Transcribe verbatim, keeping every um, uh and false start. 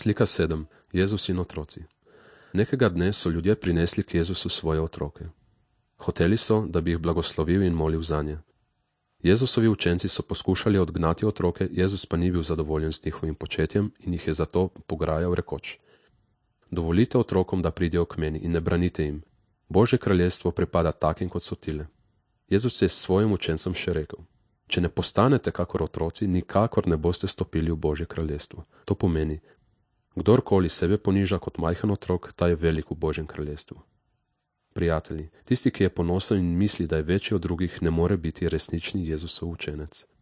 Slika sedem. Jezus in otroci. Nekega dne so ljudje prinesli k Jezusu svoje otroke. Hoteli so, da bi jih blagoslovil in molil zanje. Jezusovi učenci so poskušali odgnati otroke, Jezus pa ni bil zadovoljen s njihovim početjem in jih je zato pograjal rekoč: Dovolite otrokom, da pridejo k meni in ne branite jim. Božje kraljestvo pripada takim, kot so tile. Jezus je s svojim učencem še rekel: Če ne postanete kakor otroci, nikakor ne boste stopili v Božje kraljestvo. To pomeni, kdorkoli sebe poniža kot majhen otrok, ta je velik v Božjem kraljestvu. Prijatelji, tisti, ki je ponosen in misli, da je večji od drugih, ne more biti resnični Jezusov učenec.